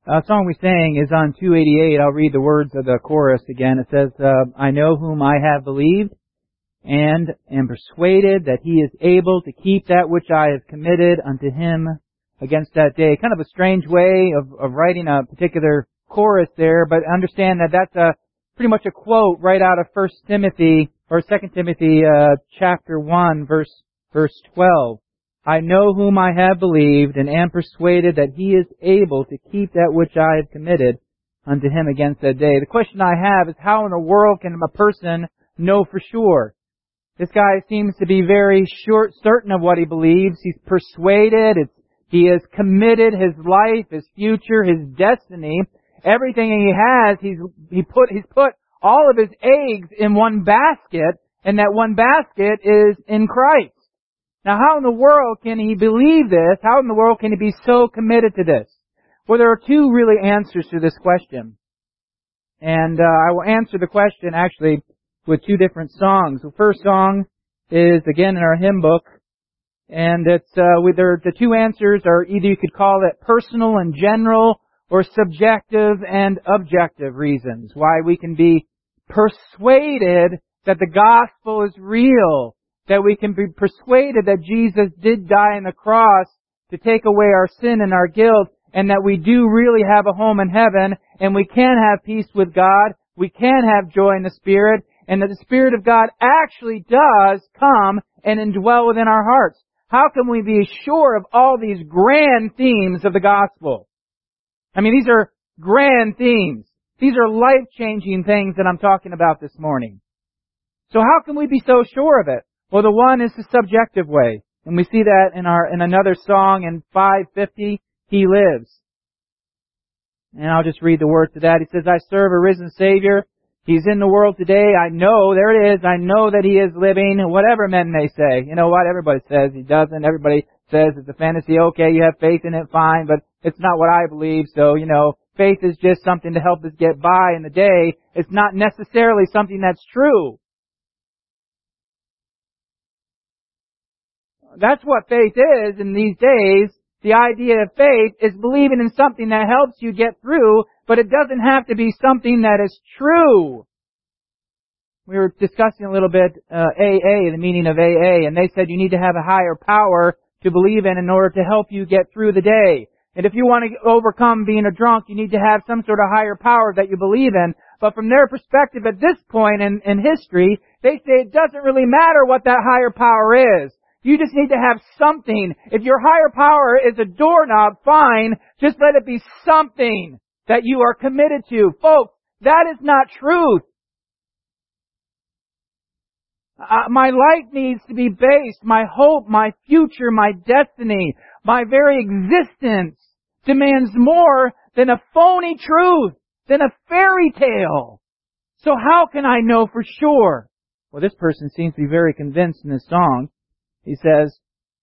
song we sang is on 288. I'll read the words of the chorus again. It says, I know whom I have believed, and am persuaded that He is able to keep that which I have committed unto Him against that day. Kind of a strange way of writing a particular chorus there, but understand that that's pretty much a quote right out of 1 Timothy, or 2 Timothy chapter 1, verse 12. I know whom I have believed, and am persuaded that He is able to keep that which I have committed unto Him against that day. The question I have is, how in the world can a person know for sure? This guy seems to be very certain of what he believes. He's persuaded. He has committed his life, his future, his destiny. Everything he has, he's put all of his eggs in one basket, and that one basket is in Christ. Now, how in the world can he believe this? How in the world can he be so committed to this? Well, there are two really answers to this question. And I will answer the question actually with two different songs. The first song is, again, in our hymn book. And it's the two answers are either you could call it personal and general, or subjective and objective reasons why we can be persuaded that the gospel is real, that we can be persuaded that Jesus did die on the cross to take away our sin and our guilt, and that we do really have a home in heaven, and we can have peace with God, we can have joy in the Spirit, and that the Spirit of God actually does come and indwell within our hearts. How can we be sure of all these grand themes of the gospel? I mean, these are grand themes. These are life-changing things that I'm talking about this morning. So how can we be so sure of it? Well, the one is the subjective way. And we see that in another song in 550, He lives. And I'll just read the words to that. He says, I serve a risen Savior. He's in the world today. I know, there it is, I know that He is living, whatever men may say. You know what? Everybody says He doesn't. Everybody says it's a fantasy. Okay, you have faith in it, fine, but it's not what I believe. So, faith is just something to help us get by in the day. It's not necessarily something that's true. That's what faith is in these days. The idea of faith is believing in something that helps you get through, but it doesn't have to be something that is true. We were discussing a little bit AA, the meaning of AA, and they said you need to have a higher power to believe in order to help you get through the day. And if you want to overcome being a drunk, you need to have some sort of higher power that you believe in. But from their perspective at this point in history, they say it doesn't really matter what that higher power is. You just need to have something. If your higher power is a doorknob, fine. Just let it be something that you are committed to. Folks, that is not truth. My life needs to be based, my hope, my future, my destiny, my very existence demands more than a phony truth, than a fairy tale. So how can I know for sure? Well, this person seems to be very convinced in this song. He says,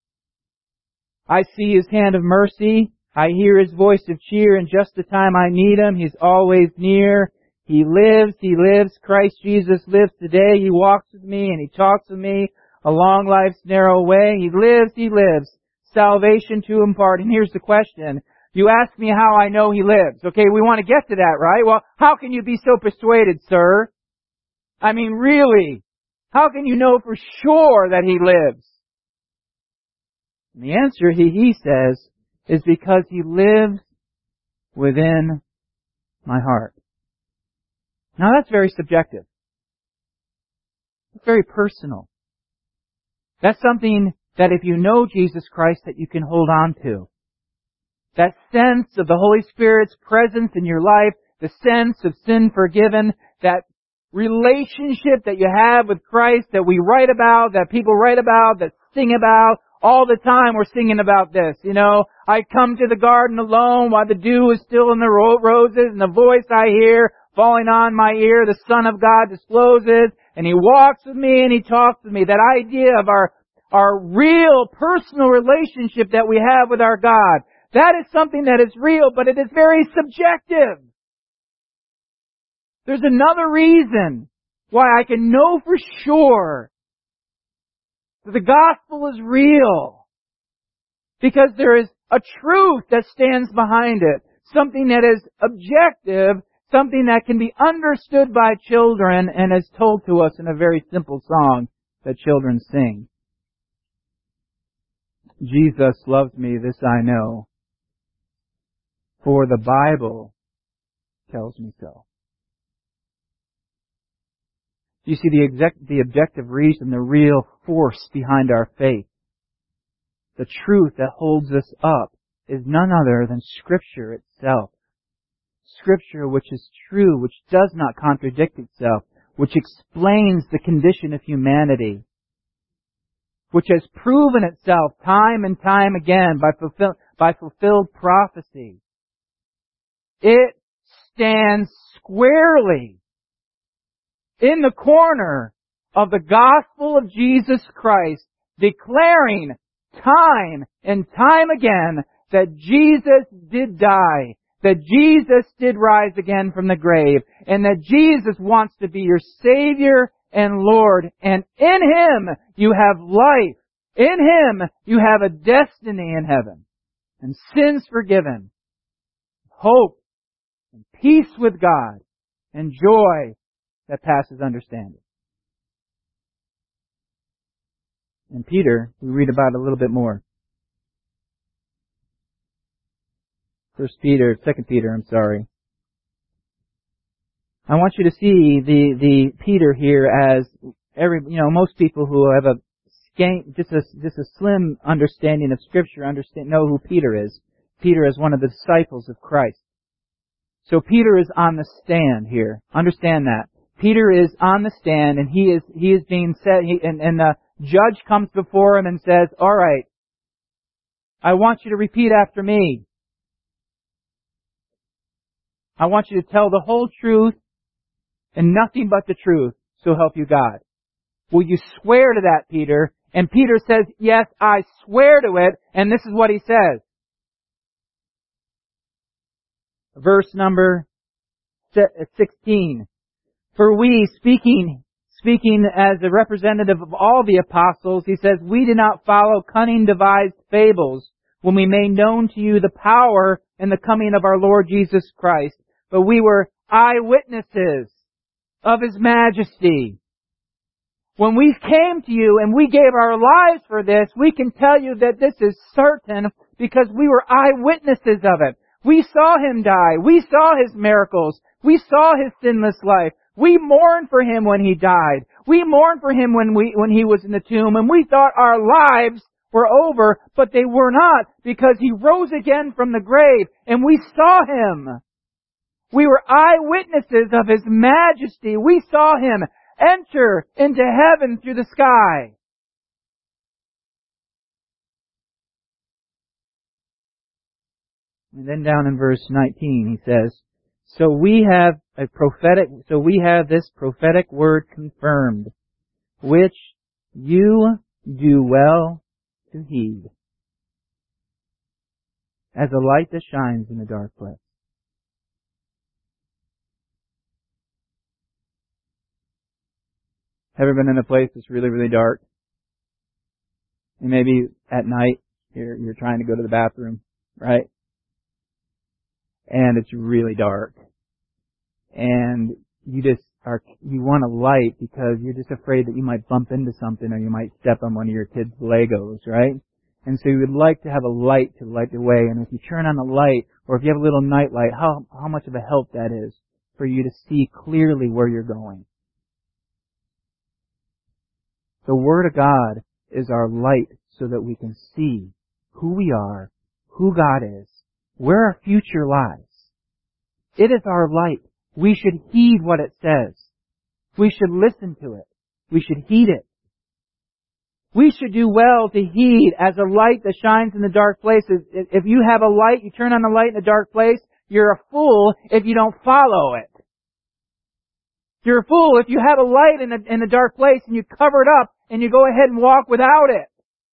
I see His hand of mercy. I hear His voice of cheer in just the time I need Him. He's always near. He lives. Christ Jesus lives today. He walks with me and He talks with me along life's narrow way. He lives. Salvation to impart. And here's the question. You ask me how I know He lives. Okay, we want to get to that, right? Well, how can you be so persuaded, sir? I mean, really? How can you know for sure that He lives? And the answer, he says, is because He lives within my heart. Now that's very subjective. It's very personal. That's something that if you know Jesus Christ that you can hold on to. That sense of the Holy Spirit's presence in your life, the sense of sin forgiven, that relationship that you have with Christ that we write about, that people write about, that sing about. All the time we're singing about this. I come to the garden alone while the dew is still in the roses, and the voice I hear falling on my ear, the Son of God discloses, and He walks with me and He talks with me. That idea of our real personal relationship that we have with our God. That is something that is real, but it is very subjective. There's another reason why I can know for sure that the gospel is real. Because there is a truth that stands behind it. something that is objective, something that can be understood by children and is told to us in a very simple song that children sing. Jesus loves me, this I know, for the Bible tells me so. You see, the objective reason, the real force behind our faith, the truth that holds us up, is none other than Scripture itself. Scripture which is true, which does not contradict itself, which explains the condition of humanity, which has proven itself time and time again by fulfilled prophecy. It stands squarely in the corner of the gospel of Jesus Christ, declaring time and time again that Jesus did die, that Jesus did rise again from the grave, and that Jesus wants to be your Savior and Lord. And in Him you have life. In Him you have a destiny in heaven, and sins forgiven, hope, and peace with God, and joy that passes understanding. And Peter, we read about a little bit more. 2 Peter, I want you to see the Peter here as most people who have just a slim understanding of Scripture know who Peter is. Peter is one of the disciples of Christ. So Peter is on the stand here. Understand that. Peter is on the stand, and he is being said, and the judge comes before him and says, "All right, I want you to repeat after me. I want you to tell the whole truth and nothing but the truth, so help you God. Will you swear to that, Peter?" And Peter says, "Yes, I swear to it." And this is what he says. Verse number 16. "For we, speaking as a representative of all the apostles," he says, "we did not follow cunning devised fables when we made known to you the power and the coming of our Lord Jesus Christ, but we were eyewitnesses of His majesty. When we came to you and we gave our lives for this, we can tell you that this is certain because we were eyewitnesses of it. We saw Him die. We saw His miracles. We saw His sinless life. We mourned for Him when He died. We mourned for Him when He was in the tomb, and we thought our lives were over, but they were not, because He rose again from the grave, and we saw Him. We were eyewitnesses of His majesty. We saw Him enter into heaven through the sky." And then down in verse 19 he says, So we have this prophetic word confirmed, which you do well to heed, as a light that shines in a dark place. Ever been in a place that's really, really dark? And maybe at night you're trying to go to the bathroom, right? And it's really dark. And you want a light because you're just afraid that you might bump into something or you might step on one of your kids' Legos, right? And so you would like to have a light to light the way. And if you turn on the light, or if you have a little night light, how much of a help that is for you to see clearly where you're going. The Word of God is our light so that we can see who we are, who God is, where our future lies. It is our light. We should heed what it says. We should listen to it. We should heed it. We should do well to heed as a light that shines in the dark places. If you have a light, you turn on the light in a dark place, you're a fool if you don't follow it. You're a fool if you have a light in a dark place and you cover it up and you go ahead and walk without it.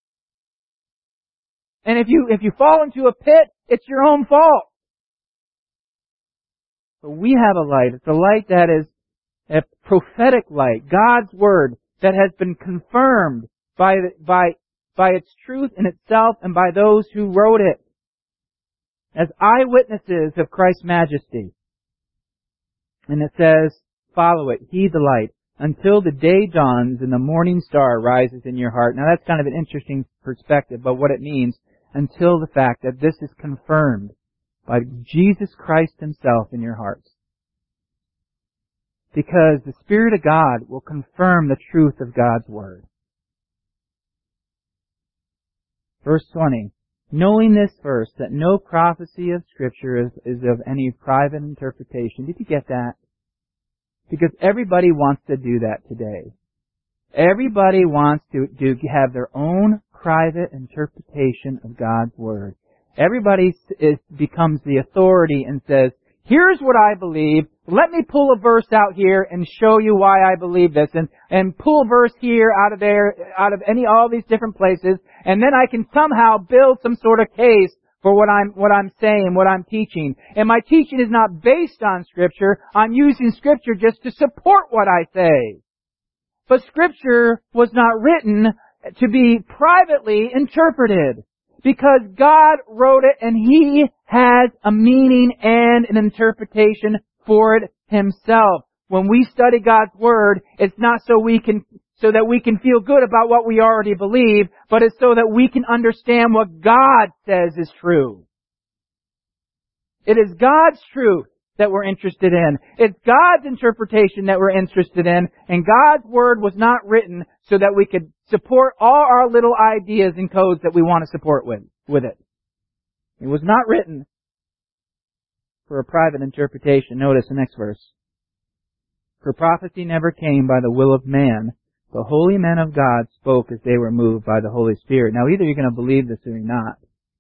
And if you fall into a pit, it's your own fault. But we have a light. It's a light that is a prophetic light, God's Word that has been confirmed by its truth in itself and by those who wrote it. as eyewitnesses of Christ's majesty. And it says, follow it, heed the light, until the day dawns and the morning star rises in your heart. Now that's kind of an interesting perspective, but what it means, until the fact that this is confirmed by Jesus Christ Himself in your hearts. Because the Spirit of God will confirm the truth of God's Word. Verse 20, knowing this first, that no prophecy of Scripture is of any private interpretation. Did you get that? Because everybody wants to do that today. Everybody wants to have their own private interpretation of God's Word. Everybody becomes the authority and says, here's what I believe. Let me pull a verse out here and show you why I believe this. And pull a verse here out of there, out of all these different places. And then I can somehow build some sort of case for what I'm saying, what I'm teaching. And my teaching is not based on Scripture. I'm using Scripture just to support what I say. But Scripture was not written to be privately interpreted. Because God wrote it and He has a meaning and an interpretation for it Himself. When we study God's Word, it's not so that we can feel good about what we already believe, but it's so that we can understand what God says is true. It is God's truth that we're interested in. It's God's interpretation that we're interested in, and God's Word was not written so that we could support all our little ideas and codes that we want to support with it. It was not written for a private interpretation. Notice the next verse. For prophecy never came by the will of man. The holy men of God spoke as they were moved by the Holy Spirit. Now either you're going to believe this or you're not.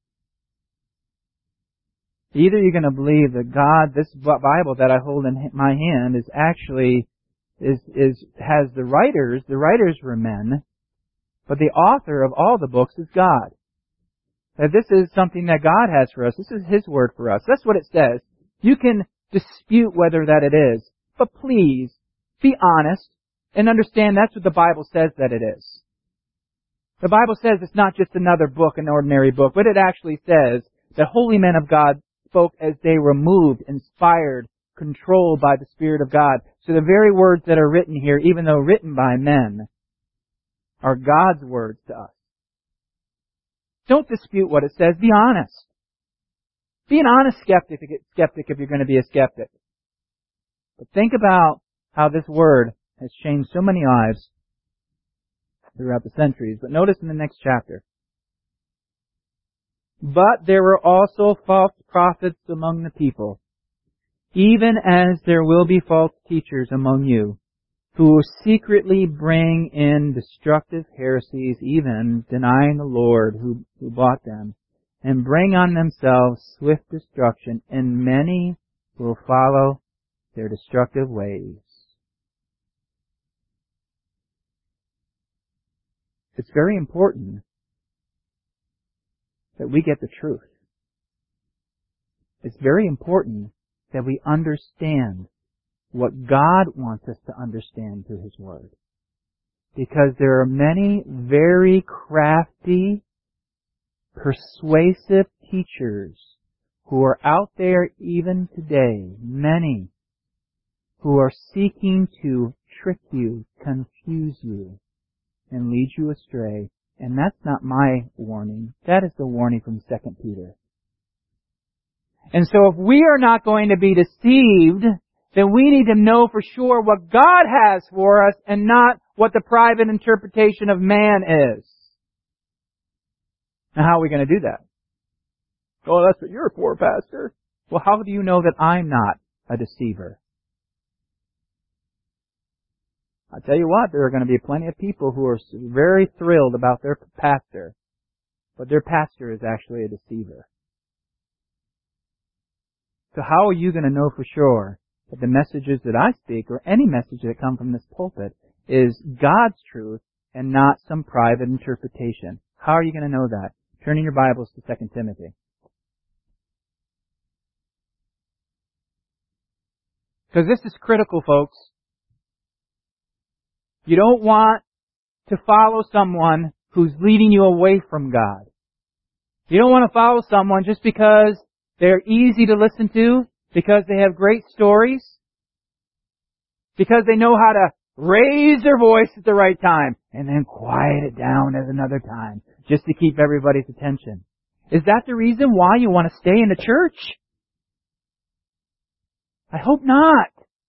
Either you're going to believe that God, this Bible that I hold in my hand is actually, has the writers were men, but the author of all the books is God. That this is something that God has for us. This is His Word for us. That's what it says. You can dispute whether that it is, but please be honest and understand that's what the Bible says that it is. The Bible says it's not just another book, an ordinary book, but it actually says that holy men of God spoke as they were moved, inspired, controlled by the Spirit of God. So the very words that are written here, even though written by men, are God's words to us. Don't dispute what it says. Be honest. Be an honest skeptic if you're going to be a skeptic. But think about how this Word has changed so many lives throughout the centuries. But notice in the next chapter. But there were also false prophets among the people, even as there will be false teachers among you, who will secretly bring in destructive heresies, even denying the Lord who bought them, and bring on themselves swift destruction, and many will follow their destructive ways. It's very important that we get the truth. It's very important that we understand what God wants us to understand through His Word. Because there are many very crafty, persuasive teachers who are out there even today, many, who are seeking to trick you, confuse you, and lead you astray. And that's not my warning. That is the warning from 2 Peter. And so if we are not going to be deceived, then we need to know for sure what God has for us and not what the private interpretation of man is. Now how are we going to do that? Oh, that's what you're for, Pastor. Well, how do you know that I'm not a deceiver? I'll tell you what, there are going to be plenty of people who are very thrilled about their pastor, but their pastor is actually a deceiver. So how are you going to know for sure that the messages that I speak, or any message that come from this pulpit, is God's truth and not some private interpretation? How are you going to know that? Turn in your Bibles to 2 Timothy. Because this is critical, folks. You don't want to follow someone who's leading you away from God. You don't want to follow someone just because They're easy to listen to because they have great stories, because they know how to raise their voice at the right time and then quiet it down at another time just to keep everybody's attention. Is that the reason why you want to stay in the church? I hope not.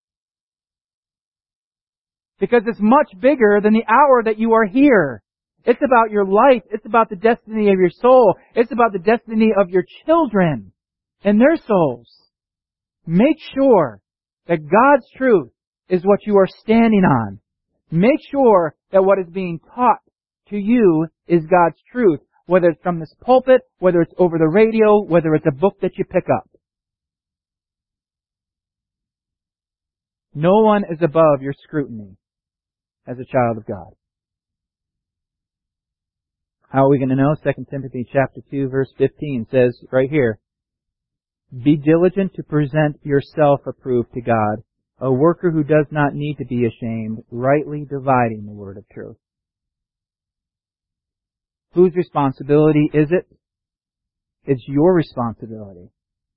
Because it's much bigger than the hour that you are here. It's about your life. It's about the destiny of your soul. It's about the destiny of your children and their souls. Make sure that God's truth is what you are standing on. Make sure that what is being taught to you is God's truth, whether it's from this pulpit, whether it's over the radio, whether it's a book that you pick up. No one is above your scrutiny as a child of God. How are we going to know? 2 Timothy chapter 2 verse 15 says right here, "Be diligent to present yourself approved to God, a worker who does not need to be ashamed, rightly dividing the word of truth." Whose responsibility is it? It's your responsibility.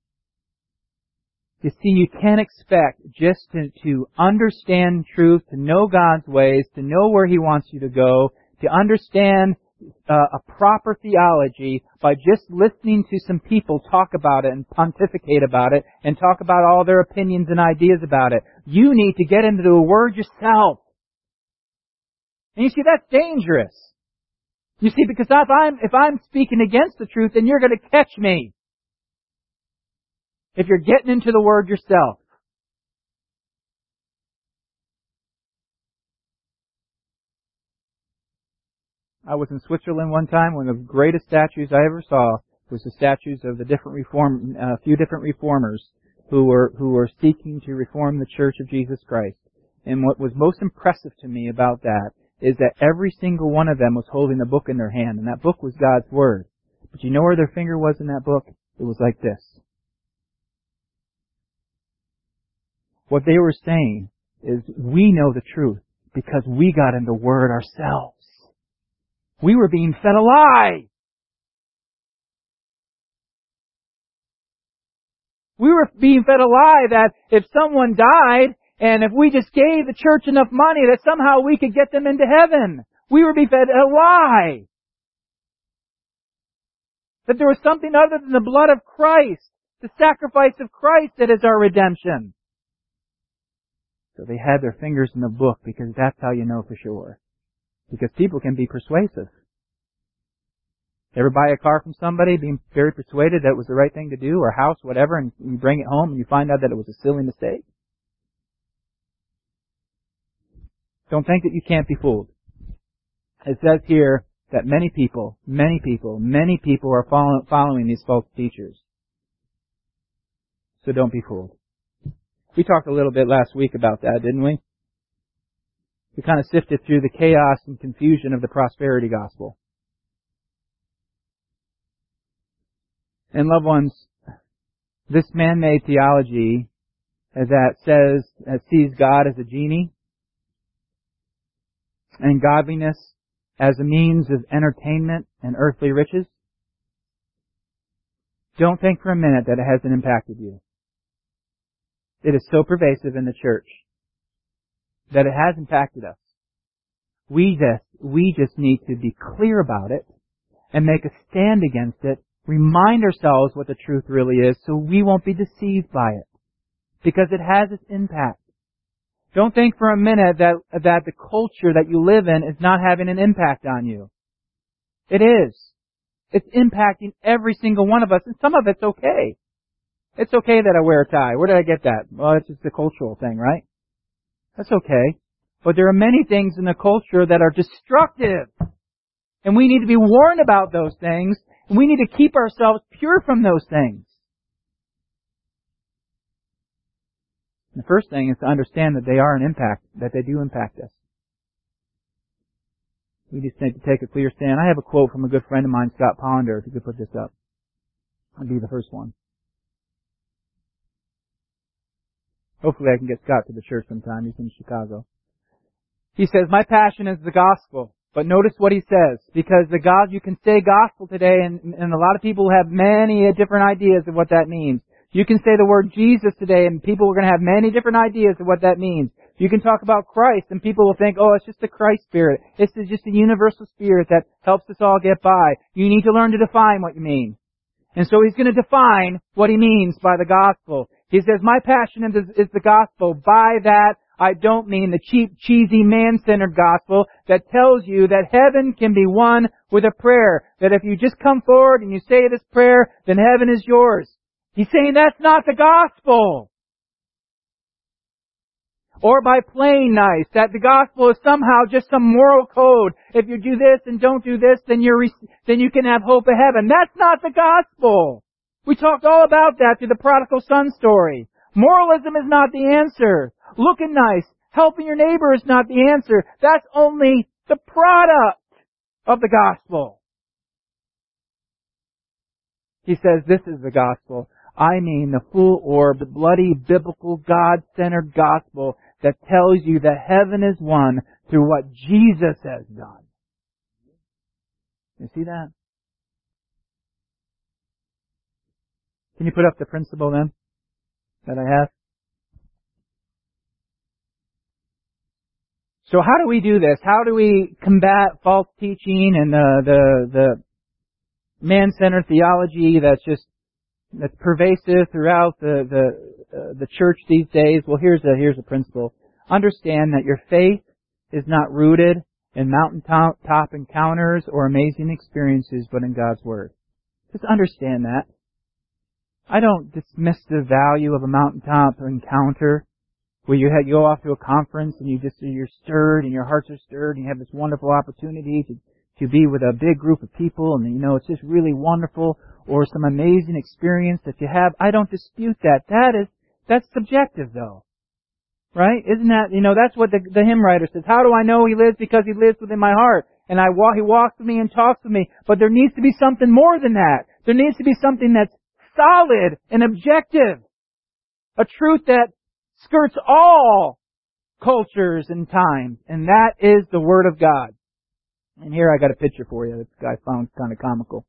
You see, you can't expect just to understand truth, to know God's ways, to know where He wants you to go, to understand a proper theology by just listening to some people talk about it and pontificate about it and talk about all their opinions and ideas about it. You need to get into the Word yourself. And you see, that's dangerous. You see, because if I'm speaking against the truth, then you're going to catch me. If you're getting into the Word yourself. I was in Switzerland one time. One of the greatest statues I ever saw was the statues of the few different reformers who were seeking to reform the Church of Jesus Christ. And what was most impressive to me about that is that every single one of them was holding a book in their hand, and that book was God's Word. But you know where their finger was in that book? It was like this. What they were saying is, we know the truth because we got in the Word ourselves. We were being fed a lie. We were being fed a lie that if someone died and if we just gave the church enough money that somehow we could get them into heaven. We were being fed a lie. That there was something other than the blood of Christ, the sacrifice of Christ that is our redemption. So they had their fingers in the book because that's how you know for sure. Because people can be persuasive. Ever buy a car from somebody being very persuaded that it was the right thing to do, or a house, whatever, and you bring it home and you find out that it was a silly mistake? Don't think that you can't be fooled. It says here that many people are following these false teachers. So don't be fooled. We talked a little bit last week about that, didn't we? We kind of sifted through the chaos and confusion of the prosperity gospel. And loved ones, this man-made theology that sees God as a genie and godliness as a means of entertainment and earthly riches, don't think for a minute that it hasn't impacted you. It is so pervasive in the church that it has impacted us. We just need to be clear about it and make a stand against it, remind ourselves what the truth really is so we won't be deceived by it. Because it has its impact. Don't think for a minute that the culture that you live in is not having an impact on you. It is. It's impacting every single one of us, and some of it's okay. It's okay that I wear a tie. Where did I get that? Well, it's just a cultural thing, right? That's okay. But there are many things in the culture that are destructive. And we need to be warned about those things, and we need to keep ourselves pure from those things. The first thing is to understand that they are an impact, that they do impact us. We just need to take a clear stand. I have a quote from a good friend of mine, Scott Ponder, if you could put this up. I'll be the first one. Hopefully I can get Scott to the church sometime. He's in Chicago. He says, "My passion is the gospel. But notice what he says, because you can say gospel today, and a lot of people have many different ideas of what that means. You can say the word Jesus today, and people are going to have many different ideas of what that means. You can talk about Christ, and people will think, oh, it's just the Christ Spirit. It's just a universal Spirit that helps us all get by. You need to learn to define what you mean. And so he's going to define what he means by the gospel. He says, my passion is the gospel. By that, I don't mean the cheap, cheesy, man-centered gospel that tells you that heaven can be won with a prayer. That if you just come forward and you say this prayer, then heaven is yours. He's saying that's not the gospel. Or by playing nice, that the gospel is somehow just some moral code. If you do this and don't do this, then you can have hope of heaven. That's not the gospel. We talked all about that through the prodigal son story. Moralism is not the answer. Looking nice, helping your neighbor is not the answer. That's only the product of the gospel. He says this is the gospel. I mean the full-orbed, bloody, biblical, God-centered gospel that tells you that heaven is won through what Jesus has done. You see that? Can you put up the principle then that I have? So how do we do this? How do we combat false teaching and the man-centered theology that's pervasive throughout the church these days? Well, here's a principle. Understand that your faith is not rooted in mountaintop encounters or amazing experiences, but in God's Word. Just understand that. I don't dismiss the value of a mountaintop encounter where you go off to a conference and you're stirred and your hearts are stirred and you have this wonderful opportunity to be with a big group of people and it's just really wonderful, or some amazing experience that you have. I don't dispute that. That's subjective though. Right? Isn't that, that's what the hymn writer says. How do I know He lives? Because He lives within my heart. And He walks with me and talks with me. But there needs to be something more than that. There needs to be something that's solid and objective. A truth that skirts all cultures and times. And that is the Word of God. And here I got a picture for you that I found kind of comical.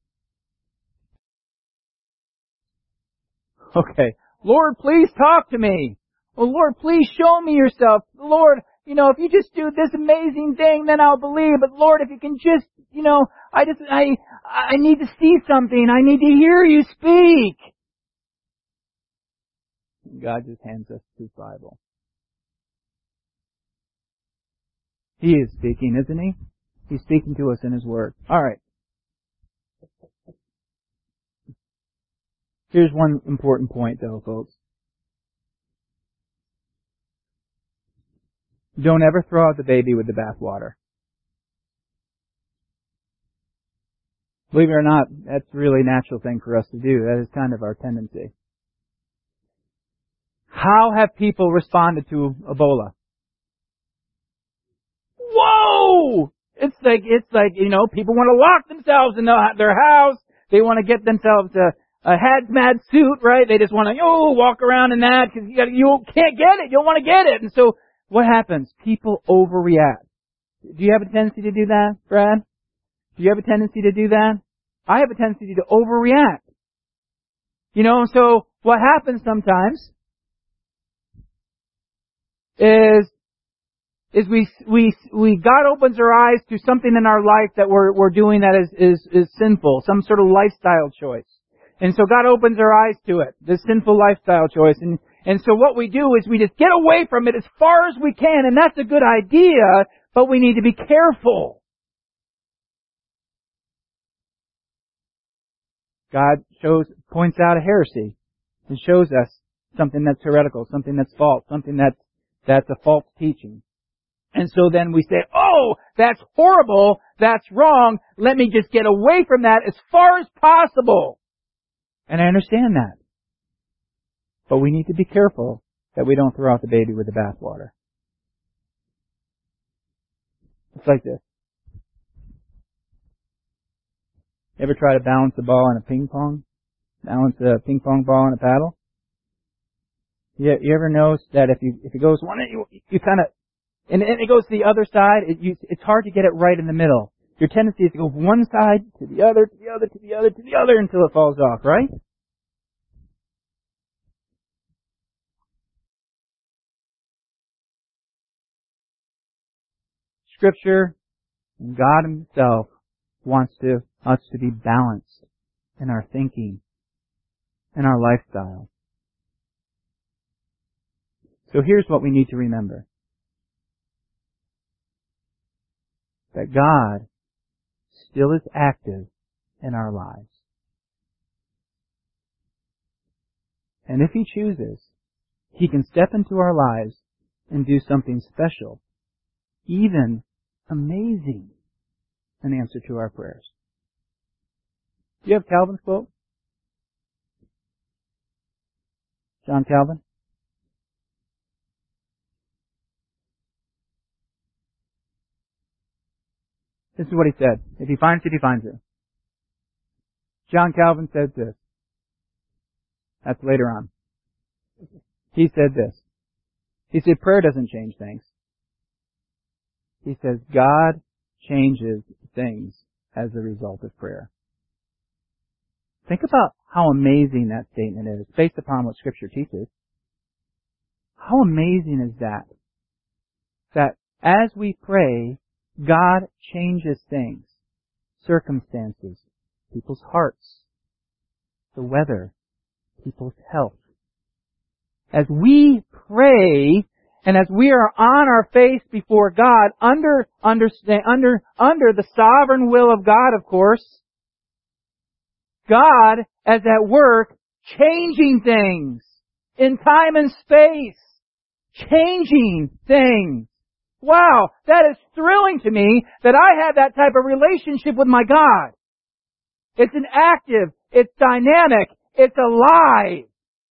Okay. Lord, please talk to me. Well, Lord, please show me yourself. Lord, if you just do this amazing thing, then I'll believe. But Lord, if you can just, I need to see something. I need to hear you speak. God just hands us His Bible. He is speaking, isn't He? He's speaking to us in His Word. All right. Here's one important point, though, folks. Don't ever throw out the baby with the bathwater. Believe it or not, that's a really natural thing for us to do. That is kind of our tendency. How have people responded to Ebola? Whoa! It's like, people want to lock themselves in their house. They want to get themselves a hazmat suit, right? They just want to, walk around in that because you can't get it. You don't want to get it. And so what happens? People overreact. Do you have a tendency to do that, Brad? Do you have a tendency to do that? I have a tendency to overreact. So what happens sometimes is we God opens our eyes to something in our life that we're doing that is sinful, some sort of lifestyle choice. And so God opens our eyes to it, this sinful lifestyle choice. And so what we do is we just get away from it as far as we can, and that's a good idea, but we need to be careful. God points out a heresy and shows us something that's heretical, something that's false, something that's a false teaching. And so then we say, oh, that's horrible, that's wrong, let me just get away from that as far as possible. And I understand that. But we need to be careful that we don't throw out the baby with the bathwater. It's like this. You ever try to balance the ball in a ping pong? Balance a ping pong ball in a paddle? You ever notice that if it goes one, you kind of, and it goes to the other side, it's hard to get it right in the middle. Your tendency is to go from one side to the other, to the other, to the other, to the other until it falls off, right? Scripture and God Himself wants us to be balanced in our thinking and our lifestyle. So here's what we need to remember. That God still is active in our lives. And if He chooses, He can step into our lives and do something special, even amazing, in answer to our prayers. Do you have Calvin's quote? John Calvin? This is what he said. If he finds it, he finds it. John Calvin said this. That's later on. He said this. He said, prayer doesn't change things. He says, God changes things as a result of prayer. Think about how amazing that statement is, based upon what Scripture teaches. How amazing is that? That as we pray, God changes things, circumstances, people's hearts, the weather, people's health. As we pray, and as we are on our face before God, under the sovereign will of God, of course, God is at work changing things in time and space, changing things. Wow, that is thrilling to me that I have that type of relationship with my God. It's an active, it's dynamic, it's alive.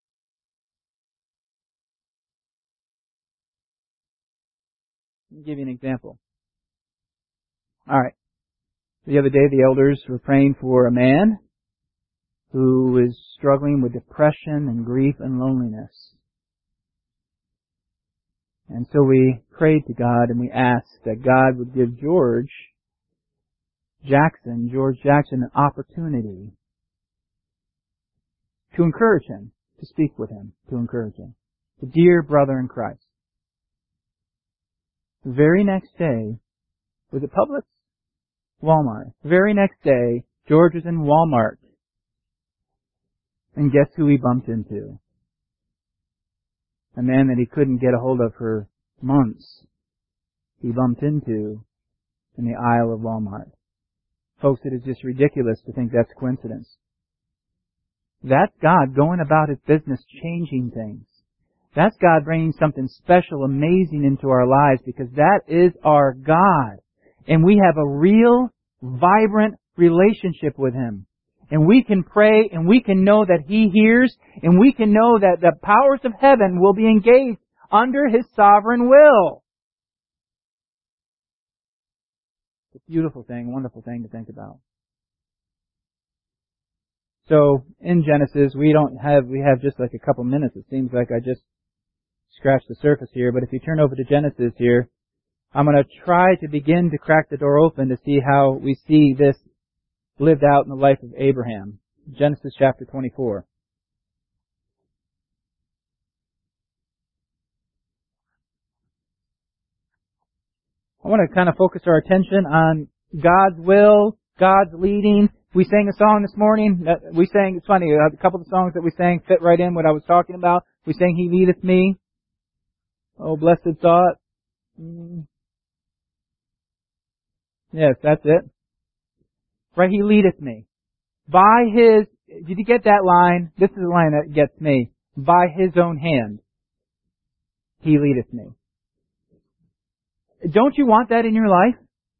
Let me give you an example. Alright. The other day the elders were praying for a man who is struggling with depression and grief and loneliness. And so we prayed to God and we asked that God would give George Jackson an opportunity to encourage him, to speak with him, to encourage him. The dear brother in Christ. The very next day, was it Publix? Walmart. The very next day, George was in Walmart. And guess who he bumped into? A man that he couldn't get a hold of for months. He bumped into in the aisle of Walmart. Folks, it is just ridiculous to think that's coincidence. That's God going about His business changing things. That's God bringing something special, amazing into our lives, because that is our God. And we have a real, vibrant relationship with Him. And we can pray, and we can know that He hears, and we can know that the powers of heaven will be engaged under His sovereign will. It's a beautiful thing, wonderful thing to think about. So, in Genesis, we have just like a couple minutes. It seems like I just scratched the surface here, but if you turn over to Genesis here, I'm going to try to begin to crack the door open to see how we see this lived out in the life of Abraham. Genesis chapter 24. I want to kind of focus our attention on God's will, God's leading. We sang a song this morning. It's funny, a couple of the songs that we sang fit right in what I was talking about. We sang, He Leadeth Me. Oh, blessed thought. Yes, that's it. Right, He leadeth me. By His, did you get that line? This is the line that gets me. By His own hand, He leadeth me. Don't you want that in your life?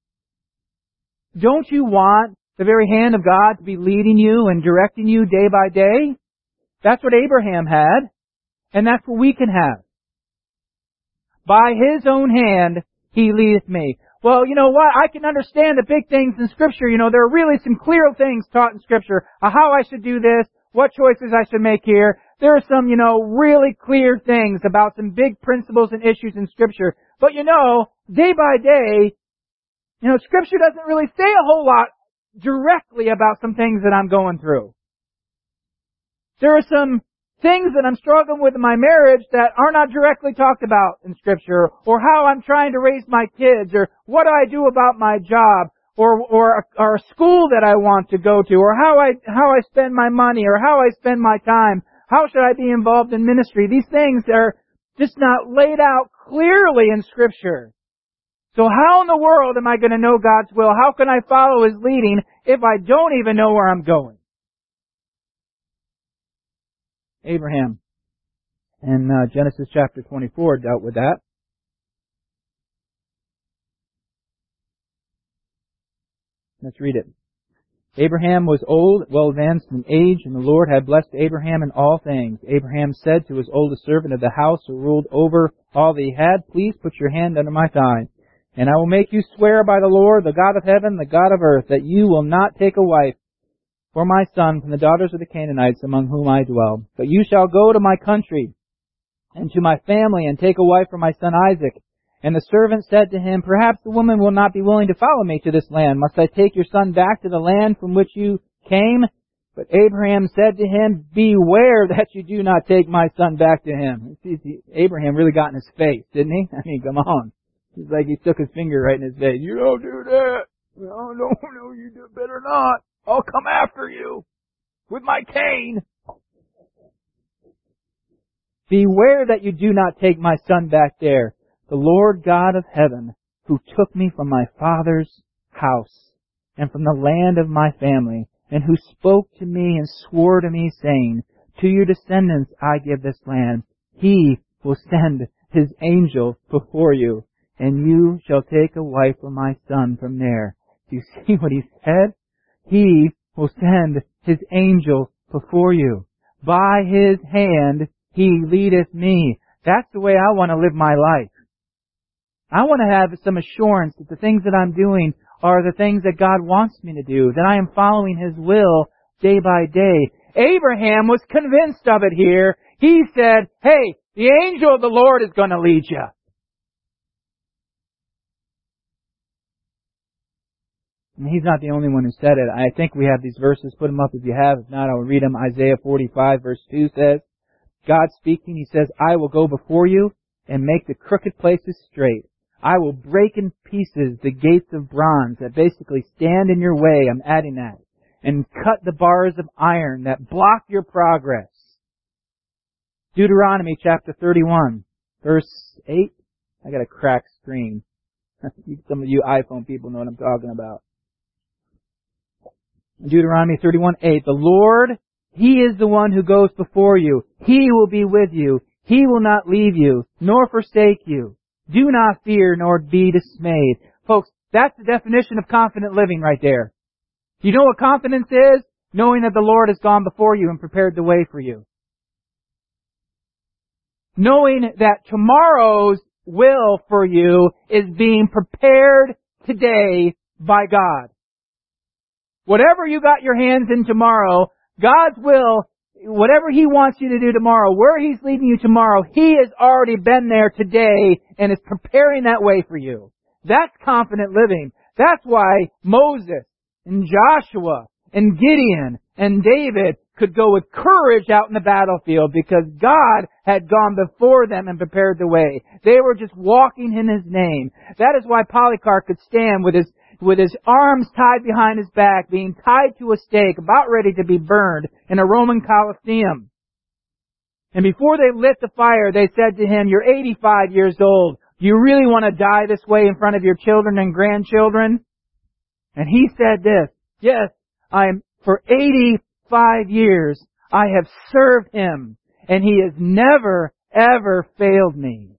Don't you want the very hand of God to be leading you and directing you day by day? That's what Abraham had, and that's what we can have. By His own hand, He leadeth me. Well, you know what? I can understand the big things in Scripture. You know, there are really some clear things taught in Scripture. How I should do this, what choices I should make here. There are some, really clear things about some big principles and issues in Scripture. But day by day, Scripture doesn't really say a whole lot directly about some things that I'm going through. There are some things that I'm struggling with in my marriage that are not directly talked about in Scripture, or how I'm trying to raise my kids, or what do I do about my job, or a school that I want to go to, or how I spend my money, or how I spend my time. How should I be involved in ministry? These things are just not laid out clearly in Scripture. So how in the world am I going to know God's will? How can I follow His leading if I don't even know where I'm going? Abraham in Genesis chapter 24 dealt with that. Let's read it. Abraham was old, well advanced in age, and the Lord had blessed Abraham in all things. Abraham said to his oldest servant of the house who ruled over all that he had, "Please put your hand under my thigh, and I will make you swear by the Lord, the God of heaven, the God of earth, that you will not take a wife for my son from the daughters of the Canaanites among whom I dwell. But you shall go to my country and to my family and take a wife for my son Isaac." And the servant said to him, "Perhaps the woman will not be willing to follow me to this land. Must I take your son back to the land from which you came?" But Abraham said to him, "Beware that you do not take my son back to him." Abraham really got in his face, didn't he? I mean, come on. It's like he stuck his finger right in his face. "You don't do that. No, you do better not. I'll come after you with my cane." "Beware that you do not take my son back there. The Lord God of heaven, who took me from my father's house and from the land of my family, and who spoke to me and swore to me, saying, 'To your descendants I give this land,' He will send His angel before you, and you shall take a wife for my son from there." Do you see what he said? He will send His angel before you. By His hand He leadeth me. That's the way I want to live my life. I want to have some assurance that the things that I'm doing are the things that God wants me to do, that I am following His will day by day. Abraham was convinced of it here. He said, "Hey, the angel of the Lord is going to lead you." And he's not the only one who said it. I think we have these verses. Put them up if you have. If not, I'll read them. Isaiah 45 verse 2 says, God speaking, He says, "I will go before you and make the crooked places straight. I will break in pieces the gates of bronze that basically stand in your way." I'm adding that. "And cut the bars of iron that block your progress." Deuteronomy chapter 31, verse 8. I got a cracked screen. Some of you iPhone people know what I'm talking about. Deuteronomy 31:8. "The Lord, He is the one who goes before you. He will be with you. He will not leave you, nor forsake you. Do not fear, nor be dismayed." Folks, that's the definition of confident living right there. You know what confidence is? Knowing that the Lord has gone before you and prepared the way for you. Knowing that tomorrow's will for you is being prepared today by God. Whatever you got your hands in tomorrow, God's will, whatever He wants you to do tomorrow, where He's leading you tomorrow, He has already been there today and is preparing that way for you. That's confident living. That's why Moses and Joshua and Gideon and David could go with courage out in the battlefield, because God had gone before them and prepared the way. They were just walking in His name. That is why Polycarp could stand with his arms tied behind his back, being tied to a stake, about ready to be burned in a Roman Colosseum. And before they lit the fire, they said to him, "You're 85 years old. Do you really want to die this way in front of your children and grandchildren?" And he said this, "Yes, for 85 years I have served Him, and He has never, ever failed me.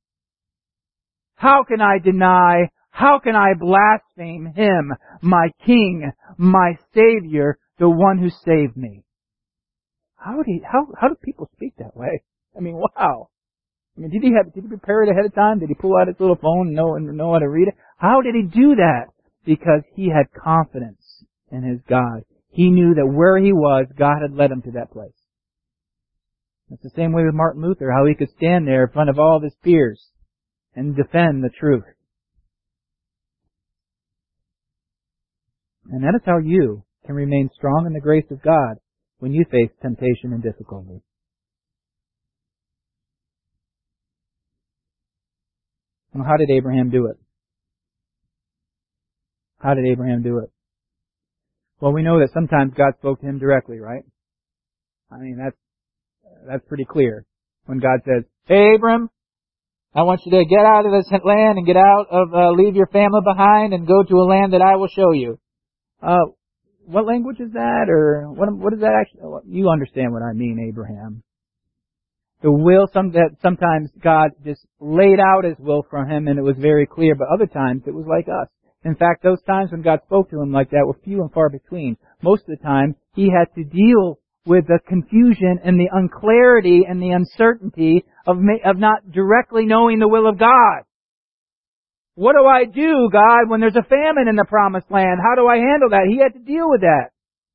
How can I deny? How can I blaspheme Him, my King, my Savior, the one who saved me?" How do people speak that way? I mean, wow. I mean, did he prepare it ahead of time? Did he pull out his little phone and know how to read it? How did he do that? Because he had confidence in his God. He knew that where he was, God had led him to that place. It's the same way with Martin Luther, how he could stand there in front of all of his peers and defend the truth. And that is how you can remain strong in the grace of God when you face temptation and difficulty. Well, how did Abraham do it? How did Abraham do it? Well, we know that sometimes God spoke to him directly, right? I mean, that's pretty clear. When God says, "Hey, Abram, I want you to get out of this land and get out of, leave your family behind and go to a land that I will show you." What language is that? Or what is that actually? You understand what I mean, Abraham. The will, sometimes God just laid out His will for him and it was very clear, but other times it was like us. In fact, those times when God spoke to him like that were few and far between. Most of the time, he had to deal with the confusion and the unclarity and the uncertainty of not directly knowing the will of God. What do I do, God, when there's a famine in the promised land? How do I handle that? He had to deal with that.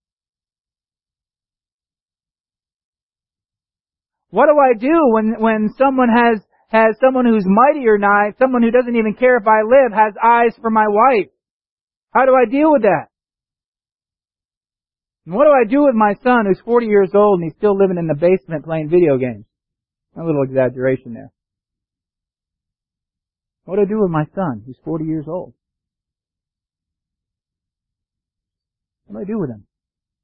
What do I do when someone has someone who's mightier than I, someone who doesn't even care if I live, has eyes for my wife? How do I deal with that? And what do I do with my son who's 40 years old and he's still living in the basement playing video games? A little exaggeration there. What do I do with my son who's 40 years old? What do I do with him?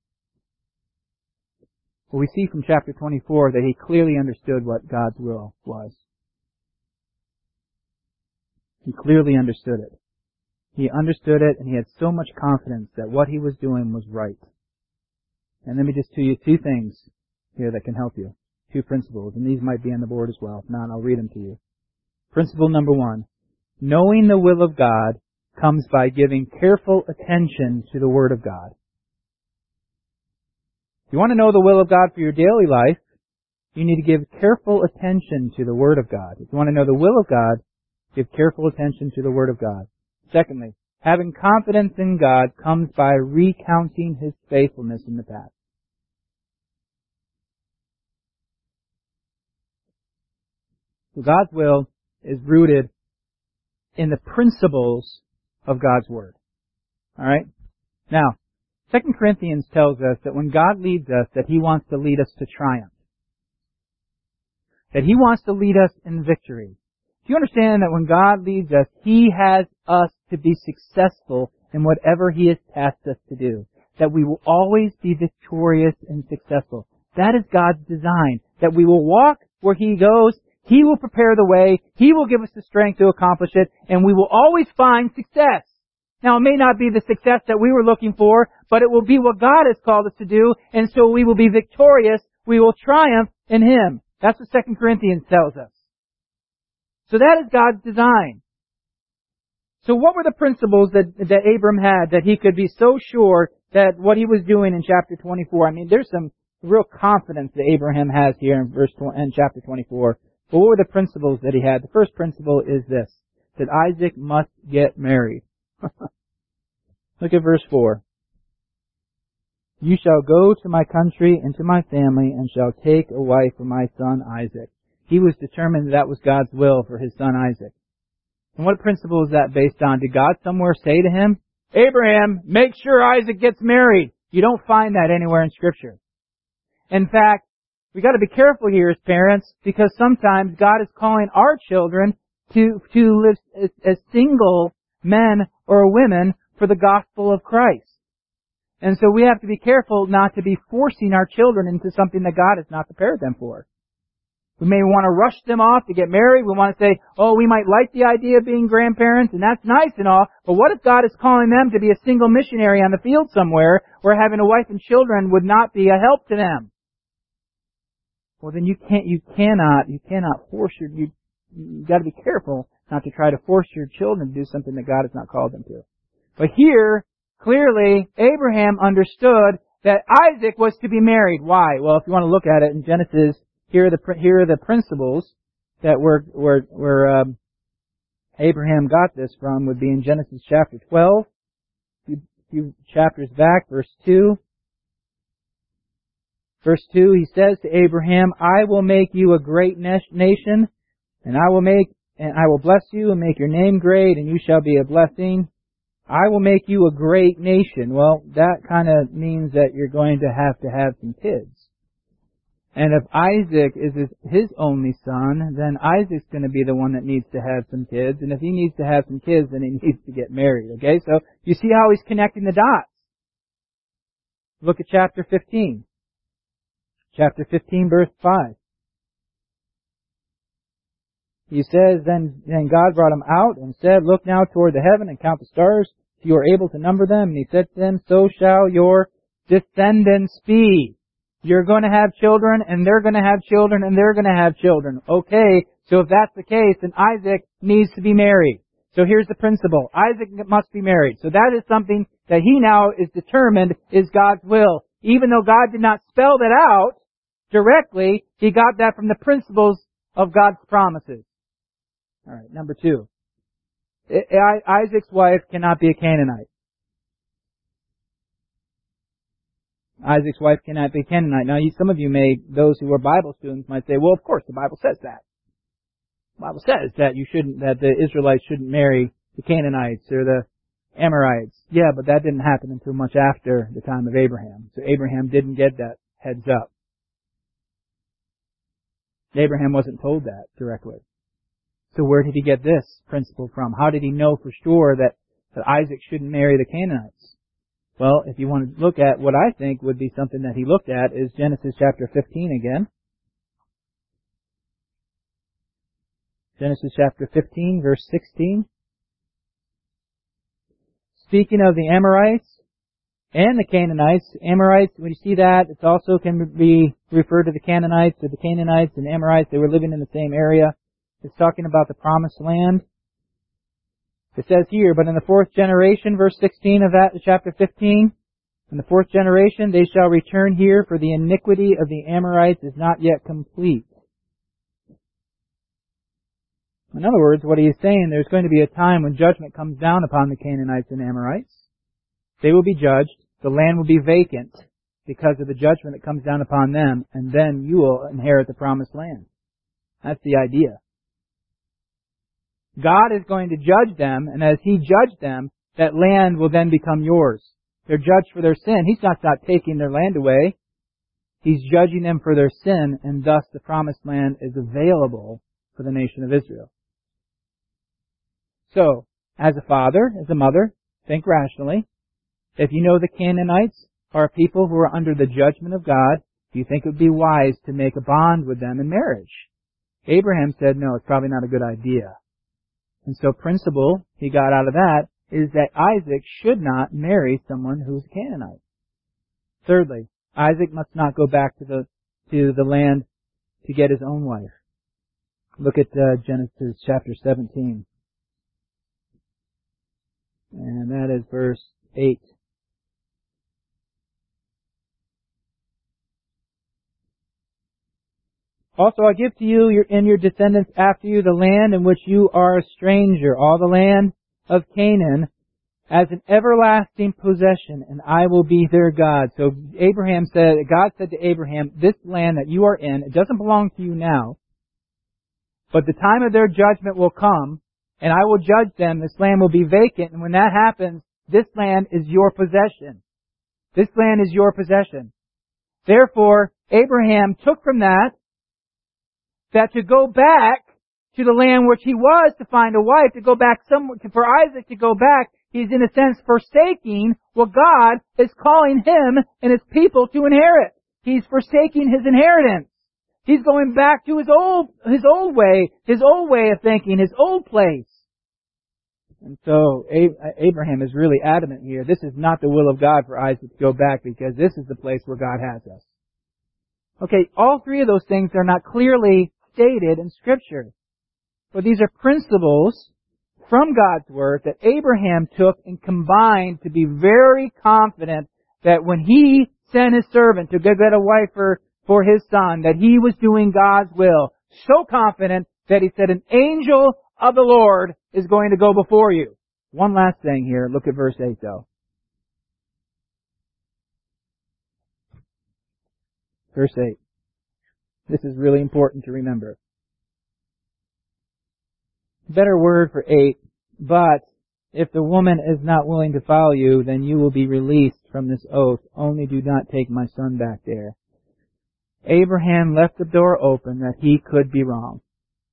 Well, we see from chapter 24 that he clearly understood what God's will was. He clearly understood it. He understood it and he had so much confidence that what he was doing was right. And let me just tell you two things here that can help you. Two principles, and these might be on the board as well. If not, I'll read them to you. Principle number 1. Knowing the will of God comes by giving careful attention to the Word of God. If you want to know the will of God for your daily life, you need to give careful attention to the Word of God. If you want to know the will of God, give careful attention to the Word of God. Secondly, having confidence in God comes by recounting His faithfulness in the past. So God's will is rooted in the principles of God's Word. Alright? Now, 2 Corinthians tells us that when God leads us, that He wants to lead us to triumph. That He wants to lead us in victory. Do you understand that when God leads us, He has us to be successful in whatever He has tasked us to do? That we will always be victorious and successful. That is God's design. That we will walk where He goes, He will prepare the way, He will give us the strength to accomplish it, and we will always find success. Now, it may not be the success that we were looking for, but it will be what God has called us to do, and so we will be victorious. We will triumph in Him. That's what 2 Corinthians tells us. So that is God's design. So what were the principles that Abram had that he could be so sure that what he was doing in chapter 24? I mean, there's some real confidence that Abraham has here in chapter 24. But what were the principles that he had? The first principle is this, that Isaac must get married. Look at verse 4. You shall go to my country and to my family and shall take a wife for my son Isaac. He was determined that was God's will for his son Isaac. And what principle is that based on? Did God somewhere say to him, Abraham, make sure Isaac gets married? You don't find that anywhere in Scripture. In fact, we got to be careful here as parents because sometimes God is calling our children to live as single men or women for the gospel of Christ. And so we have to be careful not to be forcing our children into something that God has not prepared them for. We may want to rush them off to get married. We want to say, oh, we might like the idea of being grandparents, and that's nice and all, but what if God is calling them to be a single missionary on the field somewhere where having a wife and children would not be a help to them? Well, then you cannot force you've got to be careful not to try to force your children to do something that God has not called them to. But here, clearly, Abraham understood that Isaac was to be married. Why? Well, if you want to look at it in Genesis, here are the principles that where Abraham got this from would be in Genesis chapter 12, a few chapters back, verse 2. Verse 2, he says to Abraham, I will make you a great nation, and I will bless you and make your name great, and you shall be a blessing. I will make you a great nation. Well, that kind of means that you're going to have some kids. And if Isaac is his only son, then Isaac's going to be the one that needs to have some kids. And if he needs to have some kids, then he needs to get married. Okay, so you see how he's connecting the dots. Look at chapter 15. Chapter 15, verse 5. He says, Then God brought him out and said, Look now toward the heaven and count the stars, if you are able to number them. And he said to them, So shall your descendants be. You're going to have children, and they're going to have children, and they're going to have children. Okay, so if that's the case, then Isaac needs to be married. So here's the principle. Isaac must be married. So that is something that he now is determined is God's will. Even though God did not spell that out directly, he got that from the principles of God's promises. All right, number 2. Isaac's wife cannot be a Canaanite. Isaac's wife cannot be a Canaanite. Now, some of you those who are Bible students might say, well, of course, the Bible says that. The Bible says that that the Israelites shouldn't marry the Canaanites or the Amorites. Yeah, but that didn't happen until much after the time of Abraham. So Abraham didn't get that heads up. Abraham wasn't told that directly. So where did he get this principle from? How did he know for sure that Isaac shouldn't marry the Canaanites? Well, if you want to look at what I think would be something that he looked at is Genesis chapter 15 again. Genesis chapter 15, verse 16. Speaking of the Amorites and the Canaanites, Amorites, when you see that, it also can be referred to the Canaanites or the Canaanites and Amorites. They were living in the same area. It's talking about the promised land. It says here, but in the 4th generation, verse 16 of that, chapter 15, in the 4th generation they shall return here, for the iniquity of the Amorites is not yet complete. In other words, what he is saying, there's going to be a time when judgment comes down upon the Canaanites and Amorites. They will be judged. The land will be vacant because of the judgment that comes down upon them, and then you will inherit the promised land. That's the idea. God is going to judge them, and as He judged them, that land will then become yours. They're judged for their sin. He's not taking their land away. He's judging them for their sin, and thus the promised land is available for the nation of Israel. So, as a father, as a mother, think rationally. If you know the Canaanites are people who are under the judgment of God, do you think it would be wise to make a bond with them in marriage? Abraham said, no, it's probably not a good idea. And so principle he got out of that is that Isaac should not marry someone who's a Canaanite. Thirdly, Isaac must not go back to the land to get his own wife. Look at Genesis chapter 17. And that is verse 8. Also I give to you and your descendants after you the land in which you are a stranger, all the land of Canaan, as an everlasting possession, and I will be their God. So God said to Abraham, this land that you are in, it doesn't belong to you now, but the time of their judgment will come, and I will judge them. This land will be vacant, and when that happens, this land is your possession. This land is your possession. Therefore, Abraham took from that to go back to the land which he was to find a wife, to go back for Isaac to go back, he's in a sense forsaking what God is calling him and his people to inherit. He's forsaking his inheritance. He's going back to his old way of thinking, his old place. And so Abraham is really adamant here. This is not the will of God for Isaac to go back, because this is the place where God has us. Okay, all three of those things are not clearly stated in Scripture. But these are principles from God's Word that Abraham took and combined to be very confident that when he sent his servant to go get a wife for his son, that he was doing God's will. So confident that he said, an angel of the Lord is going to go before you. One last thing here. Look at verse 8 though. Verse 8. This is really important to remember. Better word for 8. But if the woman is not willing to follow you, then you will be released from this oath. Only do not take my son back there. Abraham left the door open that he could be wrong.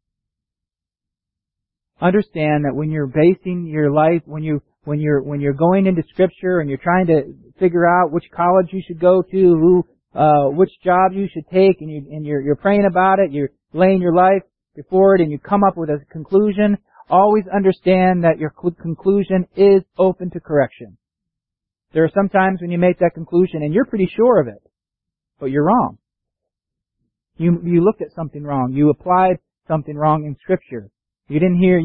Understand that when you're basing your life, when you're going into Scripture and you're trying to figure out which college you should go to, which job you should take, and you're praying about it, you're laying your life before it, and you come up with a conclusion, always understand that your conclusion is open to correction. There are some times when you make that conclusion and you're pretty sure of it, but you're wrong. You looked at something wrong. You applied something wrong in Scripture. You didn't hear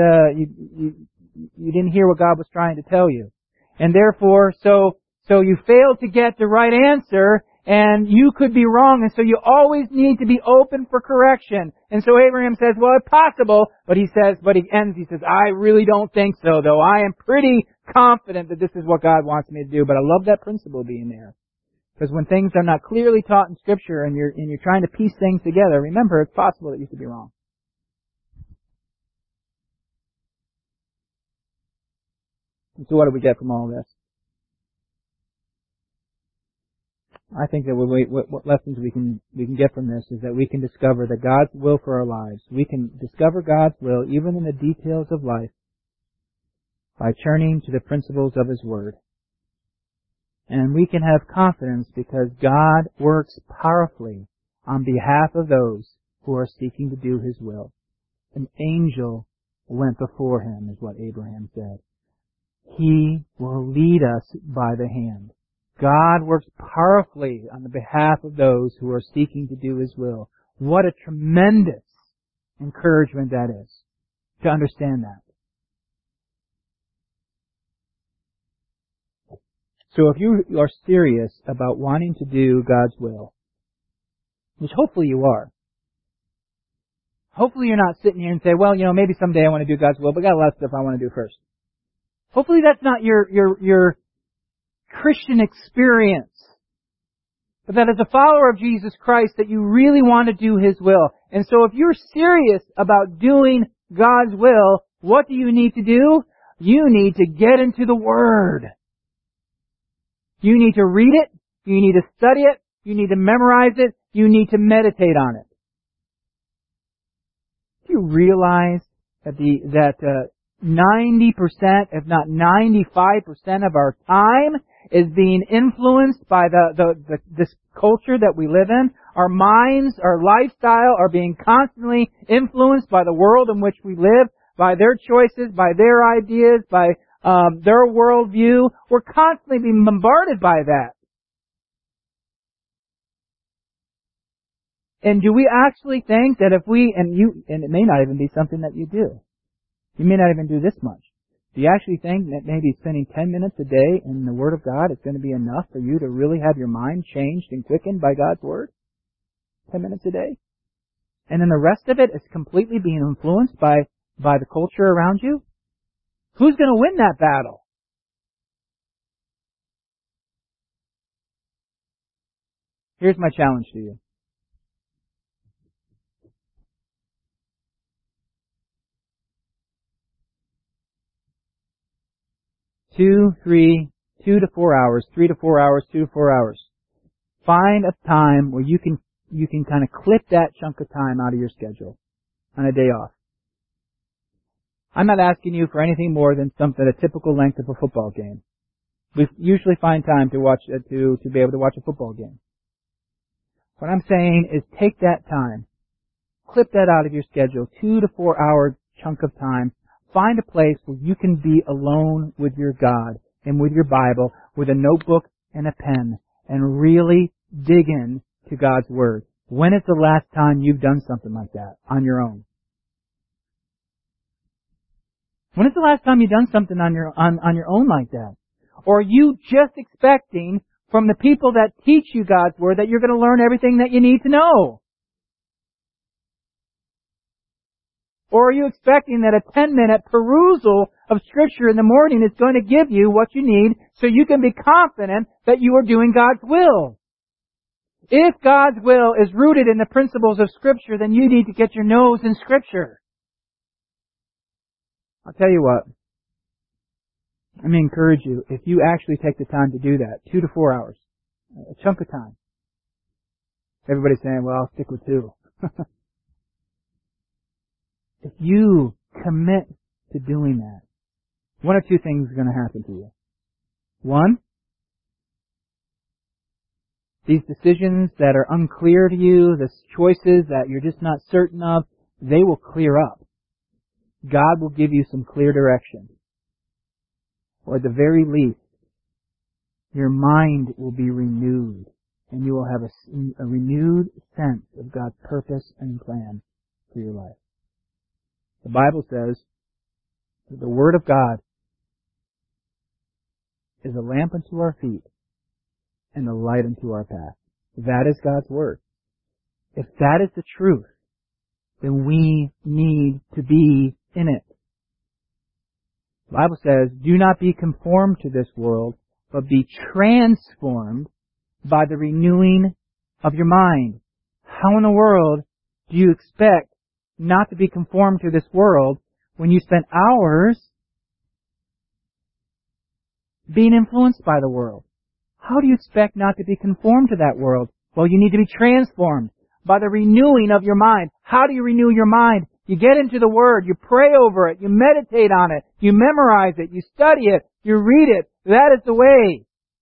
what God was trying to tell you. And therefore, so you failed to get the right answer, and you could be wrong, and so you always need to be open for correction. And so Abraham says, well, it's possible, but he says, I really don't think so, though. I am pretty confident that this is what God wants me to do, but I love that principle being there. Because when things are not clearly taught in Scripture and you're trying to piece things together, remember, it's possible that you could be wrong. And so what do we get from all this? I think that what lessons we can get from this is that we can discover that God's will for our lives. We can discover God's will even in the details of life by turning to the principles of His Word. And we can have confidence because God works powerfully on behalf of those who are seeking to do His will. An angel went before him, is what Abraham said. He will lead us by the hand. God works powerfully on the behalf of those who are seeking to do His will. What a tremendous encouragement that is, to understand that. So if you are serious about wanting to do God's will, which hopefully you are, hopefully you're not sitting here and say, well, maybe someday I want to do God's will, but I got a lot of stuff I want to do first. Hopefully that's not your Christian experience. But that as a follower of Jesus Christ, that you really want to do His will. And so if you're serious about doing God's will, what do you need to do? You need to get into the Word. You need to read it. You need to study it. You need to memorize it. You need to meditate on it. Do you realize that 90%, if not 95% of our time is being influenced by this culture that we live in? Our minds, our lifestyle are being constantly influenced by the world in which we live, by their choices, by their ideas, by their worldview. We're constantly being bombarded by that. And do we actually think that if we, and it may not even be something that you do. You may not even do this much. Do you actually think that maybe spending 10 minutes a day in the Word of God is going to be enough for you to really have your mind changed and quickened by God's Word? 10 minutes a day? And then the rest of it is completely being influenced by the culture around you? Who's going to win that battle? Here's my challenge to you. Two to 4 hours, 3 to 4 hours, 2 to 4 hours. Find a time where you can kind of clip that chunk of time out of your schedule on a day off. I'm not asking you for anything more than a typical length of a football game. We usually find time to watch to be able to watch a football game. What I'm saying is take that time, clip that out of your schedule, 2 to 4 hour chunk of time. Find a place where you can be alone with your God and with your Bible, with a notebook and a pen, and really dig in to God's Word. When is the last time you've done something like that on your own? When is the last time you've done something on your own like that? Or are you just expecting from the people that teach you God's Word that you're going to learn everything that you need to know? Or are you expecting that a 10-minute perusal of Scripture in the morning is going to give you what you need so you can be confident that you are doing God's will? If God's will is rooted in the principles of Scripture, then you need to get your nose in Scripture. I'll tell you what. Let me encourage you, if you actually take the time to do that, 2 to 4 hours, a chunk of time. Everybody's saying, well, I'll stick with 2. If you commit to doing that, one of 2 things are going to happen to you. One, these decisions that are unclear to you, the choices that you're just not certain of, they will clear up. God will give you some clear direction. Or at the very least, your mind will be renewed, and you will have a renewed sense of God's purpose and plan for your life. The Bible says that the Word of God is a lamp unto our feet and a light unto our path. That is God's Word. If that is the truth, then we need to be in it. The Bible says, do not be conformed to this world, but be transformed by the renewing of your mind. How in the world do you expect not to be conformed to this world when you spend hours being influenced by the world? How do you expect not to be conformed to that world? Well, you need to be transformed by the renewing of your mind. How do you renew your mind? You get into the Word, you pray over it, you meditate on it, you memorize it, you study it, you read it. That is the way.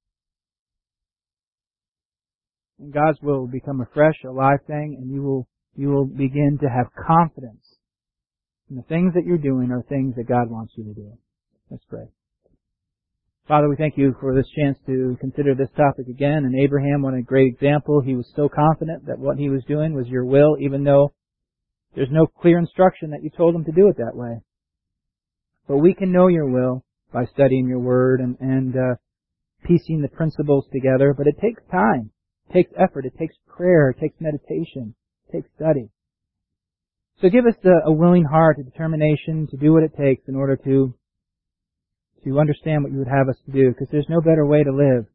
And God's will become a fresh, alive thing, and you will begin to have confidence in the things that you're doing are things that God wants you to do. Let's pray. Father, we thank you for this chance to consider this topic again. And Abraham, what a great example. He was so confident that what he was doing was your will, even though there's no clear instruction that you told him to do it that way. But we can know your will by studying your Word and piecing the principles together. But it takes time. It takes effort. It takes prayer. It takes meditation. It takes study. So give us a willing heart, a determination to do what it takes in order to understand what you would have us to do. Because there's no better way to live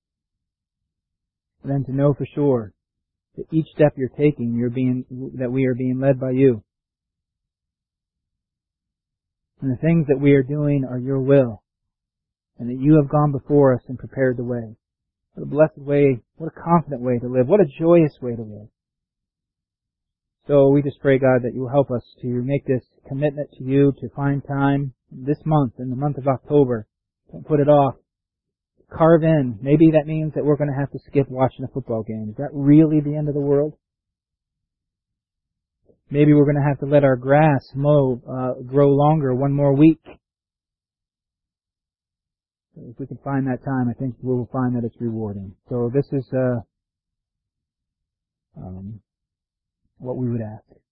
than to know for sure that each step you're taking, that we are being led by you. And the things that we are doing are your will. And that you have gone before us and prepared the way. What a blessed way, what a confident way to live, what a joyous way to live. So we just pray, God, that you will help us to make this commitment to you, to find time this month, in the month of October. Don't put it off. Carve in. Maybe that means that we're going to have to skip watching a football game. Is that really the end of the world? Maybe we're going to have to let our grass grow longer one more week. If we can find that time, I think we will find that it's rewarding. So this is what we would ask.